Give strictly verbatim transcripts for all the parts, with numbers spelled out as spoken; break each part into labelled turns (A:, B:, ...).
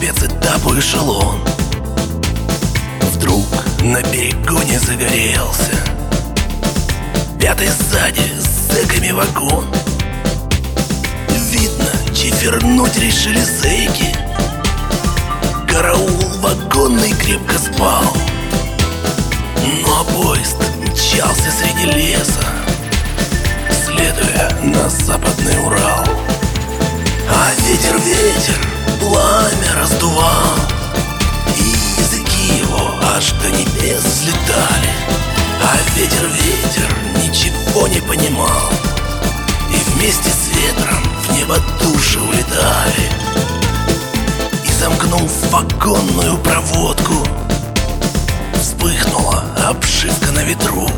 A: спецэтапу эшелон. Вдруг на перегоне загорелся пятый сзади с зэками вагон. Видно, чифернуть решили зэки. Караул вагонный крепко спал. Ну а поезд мчался среди леса, следуя на западный Урал. А ветер, ветер, пламя раздувал, и языки его аж до небес взлетали. А ветер, ветер ничего не понимал, и вместе с ветром в небо души улетали. И замкнув вагонную проводку, вспыхнула обшивка на ветру.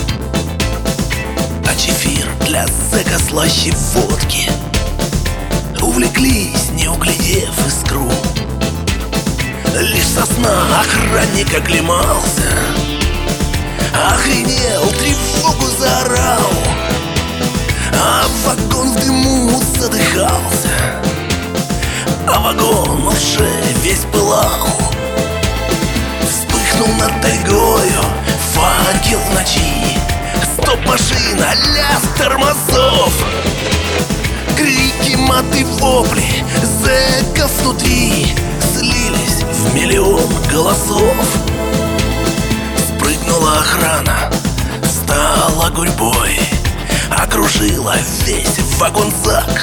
A: А чефир для зэка слаще водки. Увлеклись, не углядев искру. Лишь со сна охранник оклемался, охренел, тревогу заорал, а вагон в дыму задыхался, а вагон уже весь пылал. Вспыхнул над тайгою факел в ночи, стоп-машина, лязг тормозов, крики, маты, вопли зэков внутри слились в миллион голосов. Спрыгнула охрана, стала гурьбой, окружила весь вагон-зак.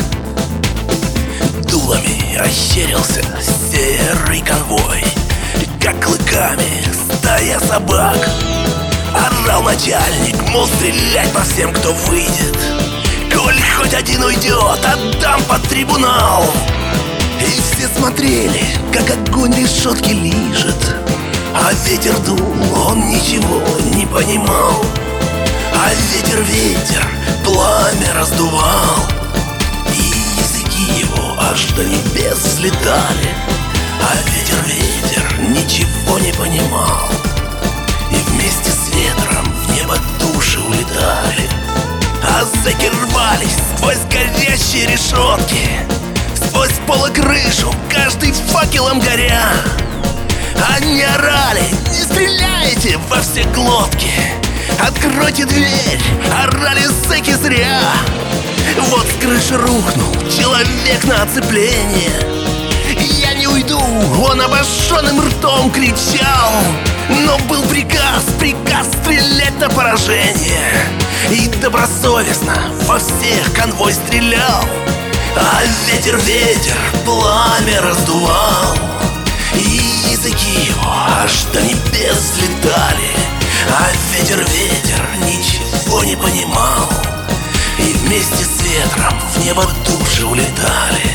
A: Дулами ощерился серый конвой, как клыками стая собак. Орал начальник, мол, стрелять по всем, кто выйдет. Коль хоть один уйдет, отдам под трибунал. И все смотрели, как огонь решетки лижет, а ветер дул, он ничего не понимал. А ветер, ветер, пламя раздувал, и языки его аж до небес взлетали. А ветер, ветер ничего не понимал, и вместе с ветром в небо души улетали. А зэки рвались сквозь горящие решетки, сквозь пол и крышу, каждый факелом горя. Они орали: не стреляйте во все глотки, откройте дверь, орали зэки зря. Вот с крыши рухнул человек на оцепление. Я не уйду, он обожженным ртом кричал. Но был приказ, приказ стрелять на поражение, и добросовестно во всех конвой стрелял. А ветер, ветер, пламя раздувал, и языки его аж до небес взлетали. А ветер, ветер ничего не понимал, и вместе с ветром в небо души улетали.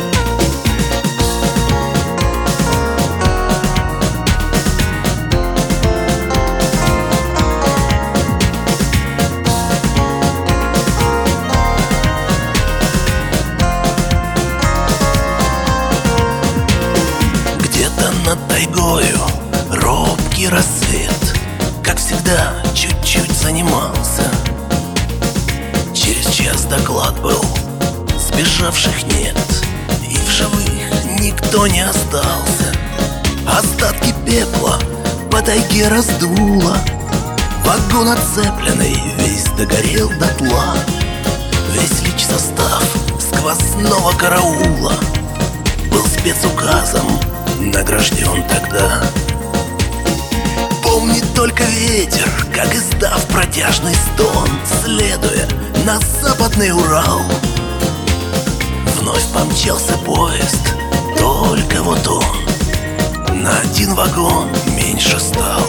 A: Над тайгою робкий рассвет, как всегда, чуть-чуть занимался. Через час доклад был: сбежавших нет, и в живых никто не остался. Остатки пепла по тайге раздуло, вагон оцепленный весь догорел дотла. Весь личсостав сквозного караула был спецуказом награжден тогда. Помнит только ветер, как, издав протяжный стон, следуя на западный Урал, вновь помчался поезд. Только вот он на один вагон меньше стал.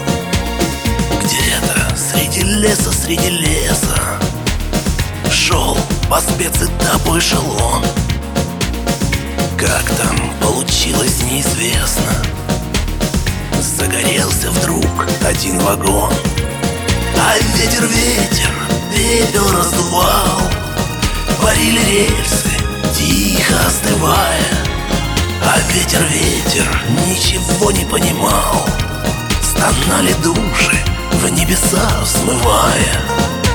A: Где-то среди леса, среди леса шел по спецэтапу эшелон. Как там получилось, неизвестно. Загорелся вдруг один вагон, а ветер, ветер, пепел раздувал. Парили рельсы, тихо остывая, а ветер, ветер ничего не понимал. Стонали души в небеса взмывая.